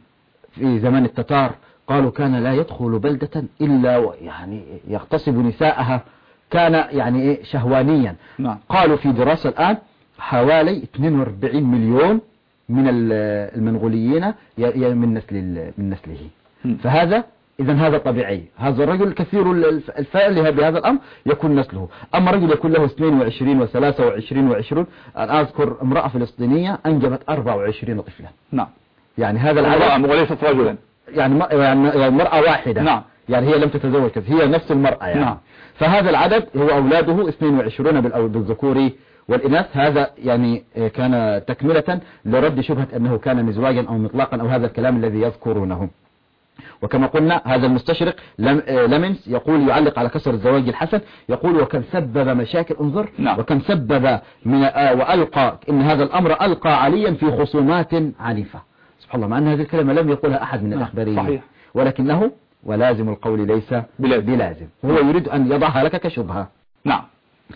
C: في زمان التتار قالوا كان لا يدخل بلدة إلا يعني يغتصب نساءها، كان يعني شهوانيا.
B: نعم.
C: قالوا في دراسة الآن حوالي 42 مليون من المنغوليين من نسله. فهذا إذن هذا طبيعي. هذا الرجل كثير الفعل بهذا الأمر يكون نسله. أما رجل يكون له 22 و23 و20. أنا أذكر امرأة فلسطينية أنجبت 24 طفلا.
B: نعم.
C: يعني هذا العدد
B: وليست رجلا،
C: يعني مرأة واحدة.
B: نعم.
C: يعني هي لم تتزوج، هي نفس المرأة يعني. نعم. فهذا العدد هو أولاده 22 بالذكور والإناث. هذا يعني كان تكملة لرد شبهة أنه كان مزواجا أو مطلقا أو هذا الكلام الذي يذكرونه. وكما قلنا هذا المستشرق لمنس يقول، يعلق على كسر الزواج الحسن، يقول وكم سبب مشاكل، انظر.
B: نعم.
C: وكم سبب وألقى إن هذا الأمر ألقى عليا في خصومات عنيفة. سبحان الله، مع أن هذه الكلمة لم يقولها أحد من الأخباريين.
B: صحيح.
C: ولكنه ولازم القول ليس بلازم، هو يريد أن يضعها لك كشبهة.
B: نعم.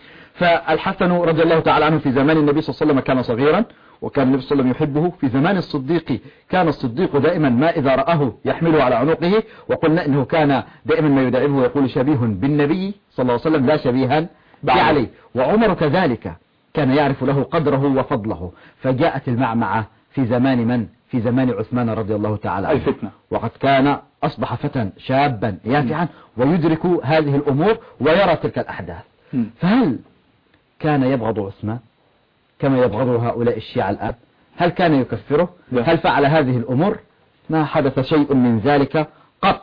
C: فالحسن رضي الله تعالى عنه في زمان النبي صلى الله عليه وسلم كان صغيرا، وكان النبي صلى الله عليه وسلم يحبه. في زمان الصديق كان الصديق دائما ما إذا رآه يحمله على عنقه، وقلنا إنه كان دائما ما يداعبه ويقول شبيه بالنبي صلى الله عليه وسلم لا شبيها بعلي. وعمر كذلك كان يعرف له قدره وفضله. فجاءت المعمعة في زمان من؟ في زمان عثمان رضي الله تعالى عنه.
B: الفتنة.
C: وقد كان أصبح فتى شابا يافعا ويدرك هذه الأمور ويرى تلك الأحداث. فهل كان يبغض عثمان كما يبغض هؤلاء الشيعة الآن؟ هل كان يكفره؟ هل فعل هذه الأمور؟ ما حدث شيء من ذلك قط.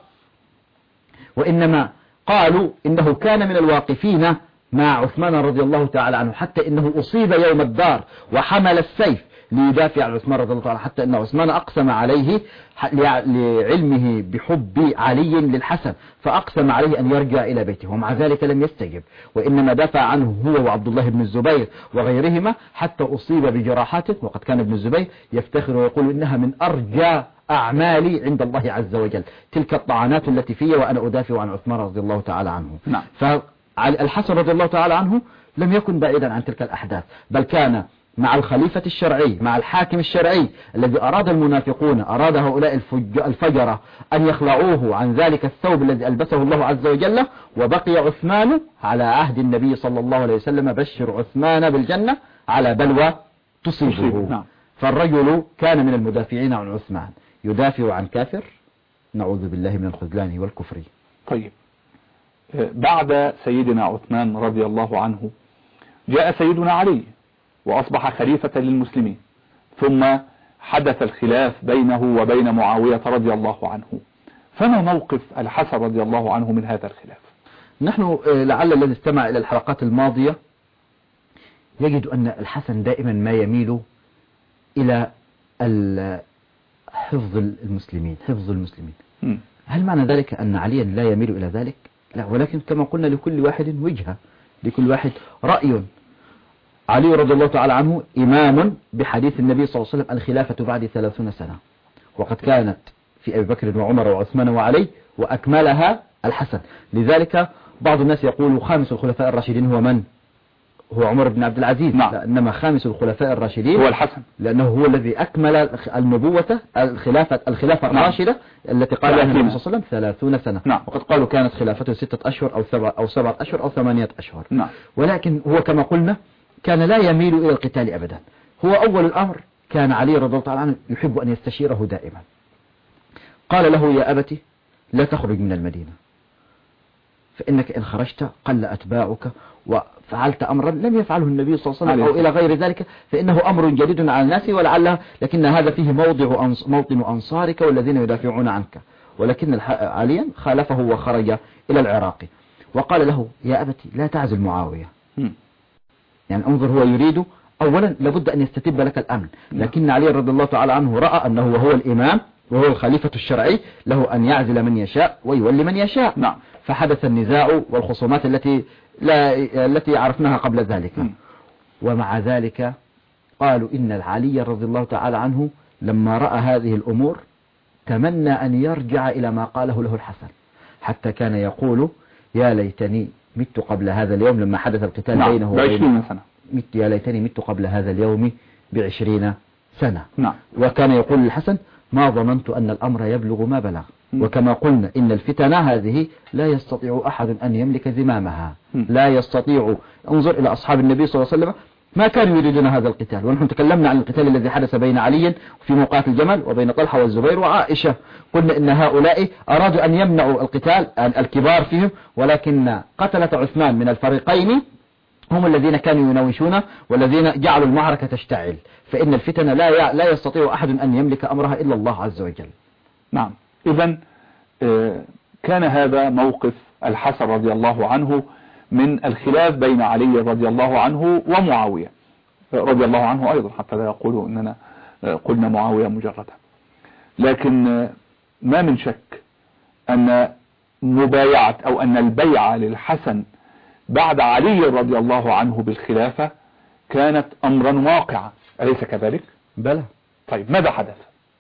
C: وإنما قالوا إنه كان من الواقفين مع عثمان رضي الله تعالى عنه، حتى إنه أصيب يوم الدار وحمل السيف ليدافع عن عثمان رضي الله تعالى، حتى أن عثمان أقسم عليه لعلمه بحب علي للحسن، فأقسم عليه أن يرجع إلى بيته، ومع ذلك لم يستجب، وإنما دافع عنه هو وعبد الله بن الزبير وغيرهما حتى أصيب بجراحاته. وقد كان ابن الزبير يفتخر ويقول إنها من أرجى أعمالي عند الله عز وجل، تلك الطعنات التي فيه وأنا أدافع عن عثمان رضي الله تعالى عنه.
B: نعم.
C: فالحسن رضي الله تعالى عنه لم يكن بعيدا عن تلك الأحداث، بل كان مع الخليفة الشرعي، مع الحاكم الشرعي الذي أراد المنافقون، أراد هؤلاء الفجرة أن يخلعوه عن ذلك الثوب الذي ألبسه الله عز وجل، وبقي عثمان على عهد النبي صلى الله عليه وسلم: بشر عثمان بالجنة على بلوى تصيبه.
B: نعم.
C: فالرجل كان من المدافعين عن عثمان، يدافع عن كافر، نعوذ بالله من الخذلان والكفر.
B: طيب، بعد سيدنا عثمان رضي الله عنه جاء سيدنا علي وأصبح خليفة للمسلمين، ثم حدث الخلاف بينه وبين معاوية رضي الله عنه. فما موقف الحسن رضي الله عنه من هذا الخلاف؟
C: نحن لعل الذي استمع إلى الحلقات الماضية يجد أن الحسن دائما ما يميل إلى حفظ المسلمين، حفظ المسلمين. هل معنى ذلك أن عليا لا يميل إلى ذلك؟ لا، ولكن كما قلنا لكل واحد وجهة، لكل واحد رأي. علي رضي الله تعالى عنه إمام بحديث النبي صلى الله عليه وسلم: الخلافة بعد 30 سنة، وقد كانت في أبي بكر وعمر وعثمان وعلي، وأكملها الحسن. لذلك بعض الناس يقول خامس الخلفاء الراشدين هو من؟ هو عمر بن عبد العزيز.
B: نعم.
C: إنما خامس الخلفاء الراشدين
B: هو الحسن،
C: لأنه هو الذي أكمل النبوة، الخلافة الراشدة التي قال لها النبي صلى الله عليه وسلم 30 سنة.
B: نعم.
C: وقد قالوا كانت خلافته 6 أشهر أو 7 أشهر أو 8 أشهر.
B: نعم.
C: ولكن هو كما قلنا كان لا يميل إلى القتال أبدا. هو أول الأمر كان علي رضي الله تعالى عنه يحب أن يستشيره دائما. قال له: يا أبتي لا تخرج من المدينة، فإنك إن خرجت قل أتباعك وفعلت أمرا لم يفعله النبي صلى الله عليه وسلم أو إلى غير ذلك، فإنه أمر جديد على الناس ولعله، لكن هذا فيه موطن أنصارك والذين يدافعون عنك. ولكن عليا خالفه وخرج إلى العراق، وقال له: يا أبتي لا تعزل معاوية. يعني انظر، هو يريد أولا لابد أن يستتب لك الأمن، لكن علي رضي الله تعالى عنه رأى أنه وهو الإمام وهو الخليفة الشرعي له أن يعزل من يشاء ويولي من يشاء.
B: نعم.
C: فحدث النزاع والخصومات التي عرفناها قبل ذلك. ومع ذلك قالوا إن علي رضي الله تعالى عنه لما رأى هذه الأمور تمنى أن يرجع إلى ما قاله له الحسن، حتى كان يقول: يا ليتني مت قبل هذا اليوم، لما حدث القتال بينه
B: وبين 20 سنة،
C: يا ليتني مت قبل هذا اليوم ب20 سنة.
B: نعم.
C: وكان يقول الحسن: ما ظننت أن الأمر يبلغ ما بلغ. وكما قلنا إن الفتنة هذه لا يستطيع أحد أن يملك زمامها، لا يستطيع. انظر إلى أصحاب النبي صلى الله عليه وسلم ما كانوا يريدون هذا القتال، ونحن تكلمنا عن القتال الذي حدث بين علي في موقعة الجمل وبين طلحة والزبير وعائشة. قلنا إن هؤلاء أرادوا أن يمنعوا القتال الكبار فيهم، ولكن قتلة عثمان من الفريقين هم الذين كانوا يناوشون والذين جعلوا المعركة تشتعل. فإن الفتن لا يستطيع أحد أن يملك أمرها إلا الله عز وجل.
B: نعم. إذن كان هذا موقف الحسن رضي الله عنه من الخلاف بين علي رضي الله عنه ومعاوية رضي الله عنه أيضا، حتى لا يقولوا أننا قلنا معاوية مجردا. لكن ما من شك أن مبايعة أو أن البيعة للحسن بعد علي رضي الله عنه بالخلافة كانت أمرا واقعا، أليس كذلك؟
C: بلى.
B: طيب، ماذا حدث؟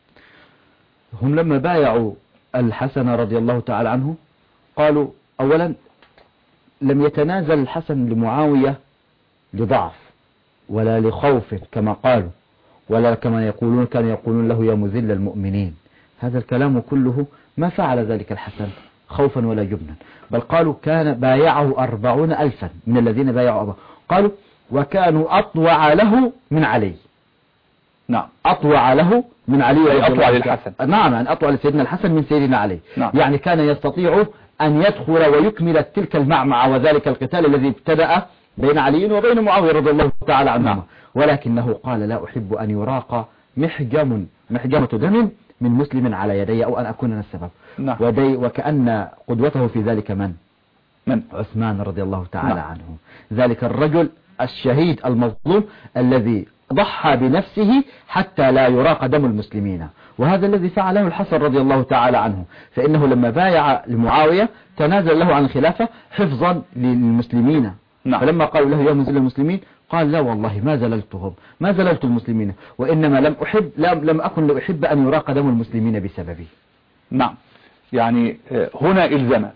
C: هم لما بايعوا الحسن رضي الله تعالى عنه قالوا أولا لم يتنازل الحسن لمعاوية لضعف ولا لخوف كما قالوا، ولا كما يقولون كانوا يقولون له يا مذل المؤمنين. هذا الكلام كله ما فعل ذلك الحسن خوفا ولا جبنا، بل قالوا كان بايعه 40,000 من الذين بايعوا أبا، قالوا وكانوا أطوع له من علي.
B: نعم.
C: أطوع له من علي،
B: أطوع للحسن.
C: نعم، يعني أطوع لسيدنا الحسن من سيدنا علي.
B: نعم.
C: يعني كان يستطيع أن يدخل ويكمل تلك المعمعة وذلك القتال الذي ابتدأ بين علي وبين معاوية رضي الله تعالى عنهما.
B: نعم.
C: ولكنه قال لا أحب أن يراق محجمة دم من مسلم على يدي أو أن أكون أنا السبب.
B: نعم.
C: وكأن قدوته في ذلك من عثمان رضي الله تعالى
B: نعم.
C: عنه، ذلك الرجل الشهيد المظلوم الذي ضحى بنفسه حتى لا يراق دم المسلمين. وهذا الذي فعله الحسن رضي الله تعالى عنه، فإنه لما بايع لمعاوية تنازل له عن الخلافة حفظا للمسلمين.
B: نعم.
C: فلما قالوا له يا منزل المسلمين قال لا والله ما زللت المسلمين، وإنما لم أكن لأحب أن يراق دم المسلمين بسببي.
B: نعم. يعني هنا إلزامات،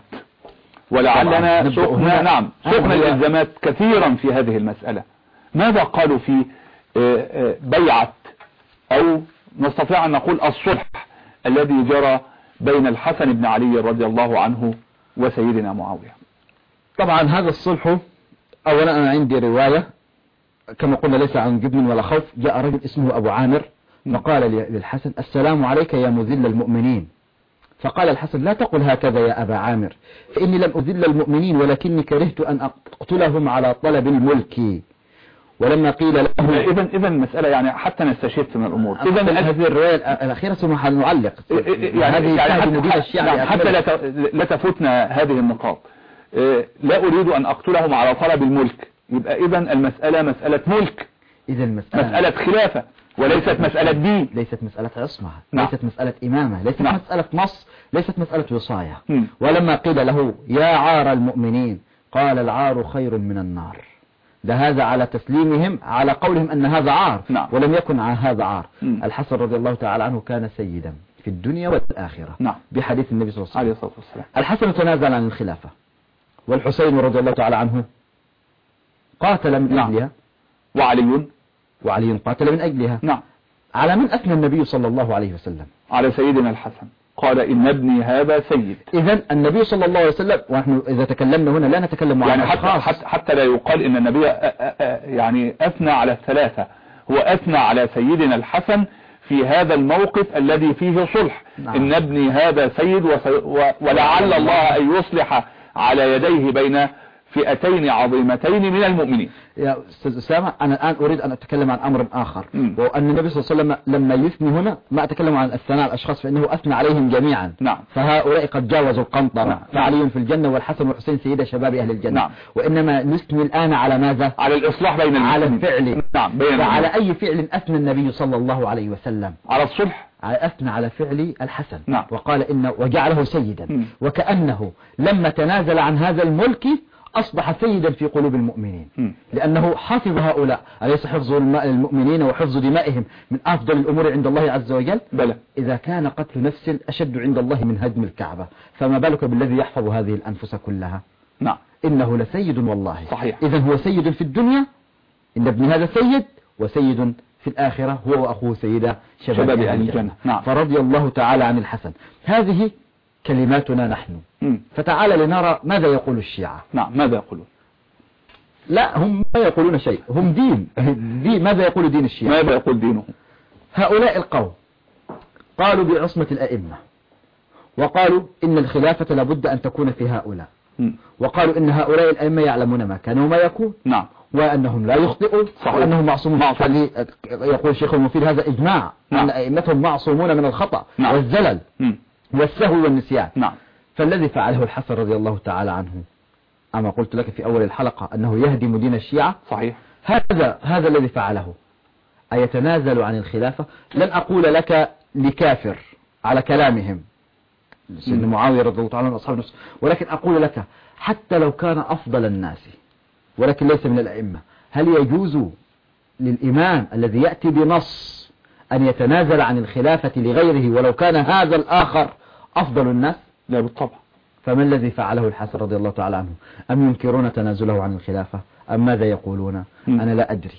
B: ولعلنا سقنا الإلزامات كثيرا في هذه المسألة. ماذا قالوا في بيعة أو نستطيع أن نقول الصلح الذي جرى بين الحسن بن علي رضي الله عنه وسيدنا معاوية؟
C: طبعا هذا الصلح، أولا أنا عندي رواية كما قلنا ليس عن جبن ولا خوف. جاء رجل اسمه أبو عامر فقال للحسن: السلام عليك يا مذل المؤمنين. فقال الحسن: لا تقل هكذا يا أبا عامر، فإني لم أذل المؤمنين ولكني كرهت أن أقتلهم على طلب الملك. ولما قيل له
B: إذا المسألة يعني حتى نستشف من الأمور.
C: إذا هذه الرواية الأخيرة ثم نعلق
B: يعني حتى لا تفوتنا هذه النقاط. لا أريد أن أقتلهم على طلب الملك، يبقى إذا المسألة مسألة ملك،
C: إذا
B: مسألة خلافة وليست مسألة دين،
C: ليست مسألة عصمة،
B: نعم.
C: ليست مسألة إمامة، ليست
B: نعم.
C: مسألة نص، ليست مسألة وصاية. ولما قيل له يا عار المؤمنين قال: العار خير من النار. ده هذا على تسليمهم على قولهم أن هذا عار،
B: نعم.
C: ولم يكن هذا عار. الحسن رضي الله تعالى عنه كان سيدا في الدنيا والآخرة،
B: نعم.
C: بحديث النبي صلى الله عليه
B: وسلم.
C: الحسن تنازل عن الخلافة، والحسين رضي الله تعالى عنه قاتل من أجلها، وعلي قاتل من أجلها.
B: نعم.
C: على من أثنى النبي صلى الله عليه وسلم؟
B: على سيدنا الحسن، قال: إن ابني هذا سيد.
C: إذن النبي صلى الله عليه وسلم، ونحن إذا تكلمنا هنا لا نتكلم عن
B: يعني
C: أشخاص،
B: حتى لا يقال إن النبي يعني أثنى على الثلاثة، هو أثنى على سيدنا الحسن في هذا الموقف الذي فيه صلح.
C: نعم.
B: إن ابني هذا سيد ولعل الله أن يصلح على يديه بين فئتين عظيمتين من المؤمنين.
C: يا أستاذ أسامة، أنا الآن أريد أن أتكلم عن أمر آخر، وأن النبي صلى الله عليه وسلم لما يثني هنا ما أتكلم عن الثناء الأشخاص، فإنه أثنى عليهم جميعا.
B: نعم.
C: فهؤلاء قد جاوزوا القنطرة.
B: نعم.
C: فعلي في الجنة والحسن والحسين سيد شباب أهل الجنة.
B: نعم.
C: وإنما نثني الآن على ماذا؟
B: على الإصلاح بين المؤمنين.
C: على فعل.
B: نعم.
C: فعلى أي فعل أثنى النبي صلى الله عليه وسلم؟
B: على الصلح.
C: أثنى على فعل الحسن.
B: نعم.
C: وقال إن وجعله سيدا. وكأنه لما تنازل عن هذا الملك أصبح سيدا في قلوب المؤمنين، لأنه حافظ هؤلاء. أليس حفظ المؤمنين وحفظ دمائهم من أفضل الأمور عند الله عز وجل؟
B: بلى.
C: إذا كان قتل نفس أشد عند الله من هدم الكعبة، فما بالك بالذي يحفظ هذه الأنفس كلها؟
B: نعم.
C: إنه لسيد والله.
B: صحيح.
C: إذا هو سيد في الدنيا، إن ابن هذا سيد، وسيد في الآخرة هو وأخوه سيدا شباب أهل الجنة.
B: نعم.
C: فرضي الله تعالى عن الحسن. هذه كلماتنا نحن. فتعال لنرى ماذا يقول الشيعة.
B: نعم. ماذا يقولون؟
C: لا، هم ما يقولون شيء، هم دين. ماذا يقول دين الشيعة؟
B: ماذا يقول دينهم؟
C: هؤلاء القوم قالوا بعصمة الأئمة، وقالوا إن الخلافة لابد أن تكون في هؤلاء، وقالوا إن هؤلاء الأئمة يعلمون ما كان وما يكون.
B: نعم.
C: وأنهم لا يخطئون، وأنهم معصومون. يقول الشيخ المفيد هذا إجماع.
B: نعم.
C: أن أئمتهم معصومون من الخطأ.
B: نعم.
C: والزلل والسهو والنسيان.
B: نعم.
C: فالذي فعله الحسن رضي الله تعالى عنه، أما قلت لك في أول الحلقة أنه يهدم دين الشيعة.
B: صحيح.
C: هذا الذي فعله أيتنازل عن الخلافة؟ لن أقول لك لكافر على كلامهم، سيدنا معاوية رضي الله تعالى عنه أصحاب النص، ولكن أقول لك حتى لو كان أفضل الناس ولكن ليس من الأئمة، هل يجوز للإمام الذي يأتي بنص أن يتنازل عن الخلافة لغيره ولو كان هذا الآخر أفضل الناس؟
B: لا بالطبع.
C: فما الذي فعله الحسن رضي الله تعالى عنه؟ أم ينكرون تنازله عن الخلافة أم ماذا يقولون؟ أنا لا أدري،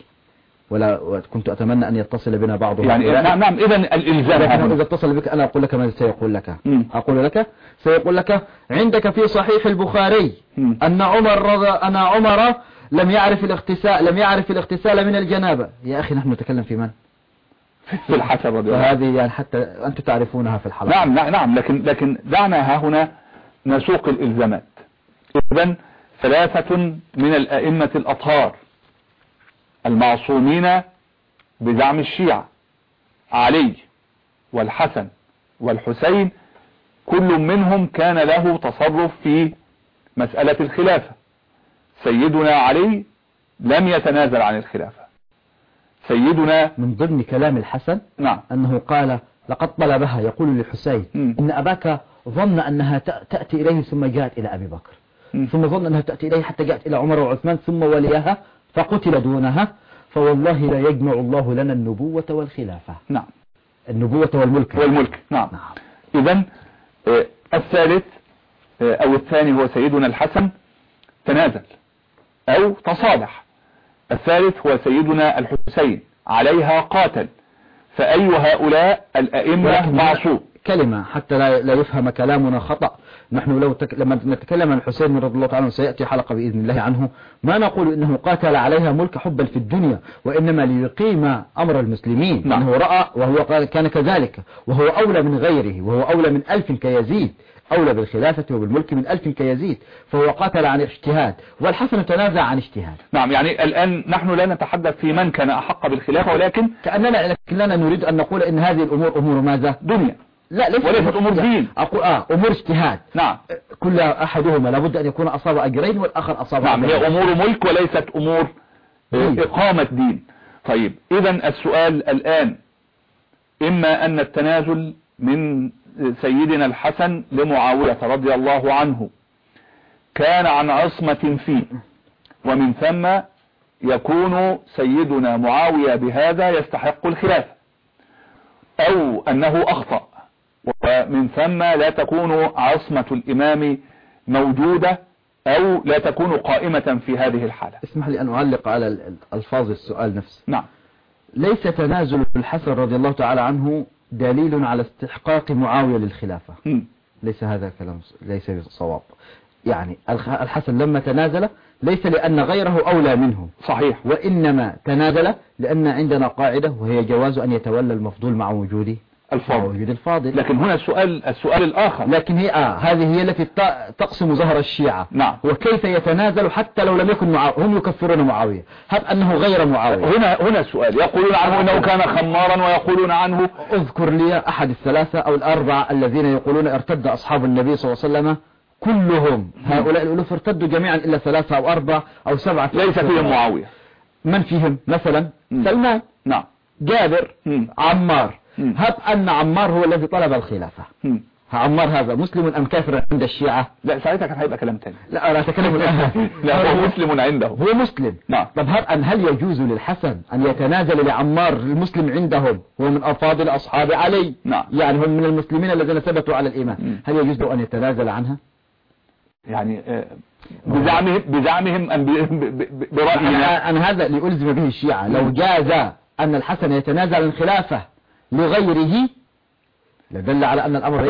C: ولا كنت أتمنى أن يتصل بنا بعضهم.
B: يعني نعم إذا الإلزام
C: إذا اتصل بك أنا أقول لك ماذا سيقول لك. أقول لك سيقول لك عندك في صحيح البخاري أن عمر لم يعرف الاغتسال من الجنابة. يا أخي نحن نتكلم في من؟
B: في الحسن رضي الله عنه.
C: وهذه يعني حتى أنتم تعرفونها في الحلقة.
B: نعم لكن دعنا ها هنا نسوق الإلزامات. إذن 3 من الأئمة الأطهار المعصومين بزعم الشيعة، علي والحسن والحسين، كل منهم كان له تصرف في مسألة الخلافة. سيدنا علي لم يتنازل عن الخلافة. سيدنا
C: من ضمن كلام الحسن
B: نعم
C: أنه قال لقد طلبها، يقول للحسين إن أباك ظن أنها تأتي إليه ثم جاءت إلى أبي بكر، ثم ظن أنها تأتي إليه حتى جاءت إلى عمر وعثمان ثم وليها فقتل دونها، فوالله لا يجمع الله لنا النبوة والخلافة.
B: نعم.
C: النبوة والملك.
B: نعم. إذن الثالث أو الثاني هو سيدنا الحسن تنازل أو تصالح. الثالث هو سيدنا الحسين عليها قاتل، فأي هؤلاء الأئمة معصوم؟
C: كلمة حتى لا يفهم كلامنا خطأ. نحن لما نتكلم عن الحسين رضي الله تعالى عنه، سيأتي حلقة بإذن الله عنه، ما نقول إنه قاتل عليها ملك حبا في الدنيا، وإنما ليقيم أمر المسلمين.
B: نعم.
C: أنه رأى وهو كان كذلك، وهو أولى من غيره، وهو أولى من 1000 كيزيد، أولى بالخلافة وبالملك من 1000 كيزيد، فهو قاتل عن اجتهاد، والحسن تنازع عن اجتهاد.
B: نعم، يعني الآن نحن لا نتحدث في من كان أحق بالخلافة، ولكن
C: كأننا نريد أن نقول إن هذه الأمور أمور ماذا؟
B: دنيا.
C: لا،
B: وليست أمور دين.
C: أقول أمور اجتهاد.
B: نعم.
C: كل أحدهما لابد أن يكون أصاب أجرين والآخر أصاب
B: نعم،
C: أجرين.
B: هي أمور ملك وليست أمور إقامة دين. طيب، إذا السؤال الآن إما أن التنازل من سيدنا الحسن لمعاوية رضي الله عنه كان عن عصمة فيه، ومن ثم يكون سيدنا معاوية بهذا يستحق الخلافة، أو أنه أخطأ ومن ثم لا تكون عصمة الإمام موجودة، أو لا تكون قائمة في هذه الحالة.
C: اسمح لي أن أعلق على ألفاظ السؤال نفسه.
B: نعم.
C: ليس تنازل الحسن رضي الله تعالى عنه دليل على استحقاق معاوية للخلافة. ليس هذا كلام، ليس صواب. يعني الحسن لما تنازل ليس لأن غيره أولى منه،
B: صحيح،
C: وإنما تنازل لأن عندنا قاعدة، وهي جواز أن يتولى المفضول مع وجود الفاضل.
B: لكن هنا السؤال الآخر،
C: لكن هي هذه هي التي تقسم ظهر الشيعة.
B: نعم.
C: وكيف يتنازل حتى لو لم يكن معاوية؟ هم يكفرون معاوية، هب أنه غير معاوية.
B: هنا السؤال، يقولون عنه أنه كان خمارا، ويقولون عنه،
C: اذكر لي أحد الثلاثة أو الأربعة الذين يقولون ارتد أصحاب النبي صلى الله عليه وسلم كلهم. هؤلاء الألوف ارتدوا جميعا إلا 3 أو 4 أو 7.
B: ليس فيهم معاوية.
C: من فيهم؟ مثلا سلمان،
B: نعم،
C: جابر، عمار. هب أن عمار هو الذي طلب الخلافة. عمار هذا مسلم أم كافر عند الشيعة؟
B: لا، ساعتها كان هيبقى كلام تاني.
C: لا، أنا أتكلم الآن.
B: لا، هو مسلم عنده،
C: هو مسلم.
B: نعم.
C: طب هل يجوز للحسن أن يتنازل لعمار؟ المسلم عندهم هو من أفاضل أصحاب علي.
B: نعم.
C: يعني هم من المسلمين الذين ثبتوا على الإيمان. هل يجوز له أن يتنازل عنها؟
B: يعني بزعمهم أم برأيهم؟
C: أنا هذا لألزم به الشيعة. لو جاز أن الحسن يتنازل عن الخلافة لغيره لدل على أن الأمر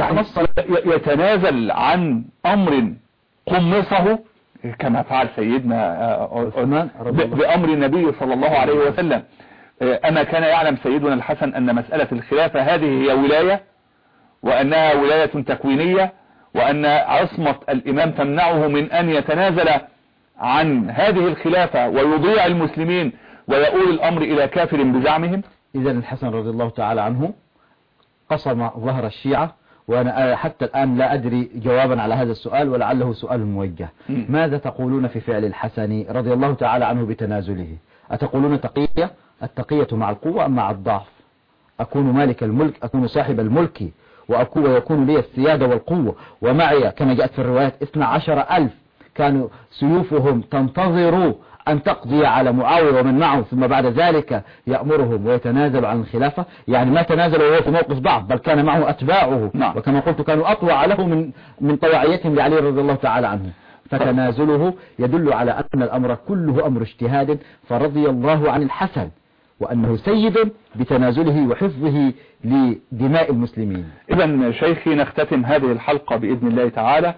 B: يتنازل عن أمر قمصه كما فعل سيدنا
C: عثمان
B: بأمر النبي صلى الله عليه وسلم. أما كان يعلم سيدنا الحسن أن مسألة الخلافة هذه هي ولاية، وأنها ولاية تكوينية، وأن عصمة الإمام تمنعه من أن يتنازل عن هذه الخلافة ويضيع المسلمين ويؤول الأمر إلى كافر بزعمهم؟
C: إذن الحسن رضي الله تعالى عنه قسم ظهر الشيعة. وأنا حتى الآن لا أدري جوابا على هذا السؤال، ولعله سؤال موجه. ماذا تقولون في فعل الحسن رضي الله تعالى عنه بتنازله؟ أتقولون تقية؟ التقية مع القوة أم مع الضعف؟ أكون مالك الملك، أكون صاحب الملك، ويكون لي السيادة والقوة، ومعي كما جاءت في الروايات 12,000 كانوا سيوفهم تنتظر أن تقضي على معاوية ومن معه، ثم بعد ذلك يأمرهم ويتنازل عن الخلافة. يعني ما تنازل وهو في موقف ضعف، بل كان معه أتباعه.
B: نعم.
C: وكما قلت كانوا أطوع له من طواعيتهم لعلي رضي الله تعالى عنه. فتنازله يدل على أن الأمر كله أمر اجتهاد، فرضي الله عن الحسن وأنه سيد بتنازله وحفظه لدماء المسلمين.
B: إذن شيخي، نختتم هذه الحلقة بإذن الله تعالى،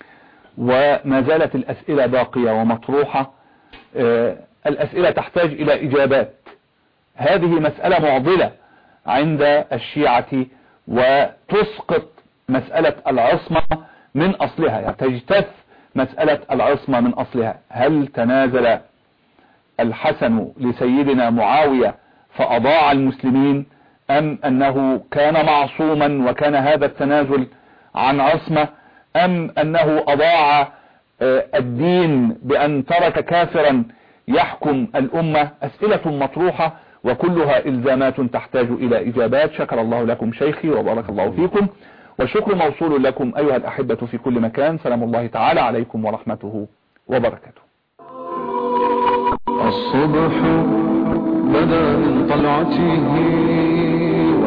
B: وما زالت الأسئلة باقية ومطروحة. الأسئلة تحتاج إلى إجابات. هذه مسألة معضلة عند الشيعة، وتسقط مسألة العصمة من أصلها، يعني تجتث مسألة العصمة من أصلها. هل تنازل الحسن لسيدنا معاوية فأضاع المسلمين، أم أنه كان معصوما وكان هذا التنازل عن عصمة، أم أنه أضاع الدين بأن ترك كافرا يحكم الأمة؟ أسئلة مطروحة وكلها إلزامات تحتاج إلى إجابات. شكر الله لكم شيخي وبارك الله فيكم، والشكر موصول لكم أيها الأحبة في كل مكان. سلام الله تعالى عليكم ورحمته وبركاته.
A: الصبح بدا من طلعته